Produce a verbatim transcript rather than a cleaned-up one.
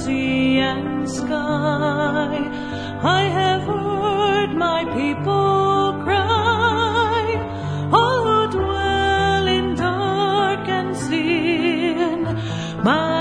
sea and sky. I have heard my people cry, all who dwell in dark and sin. My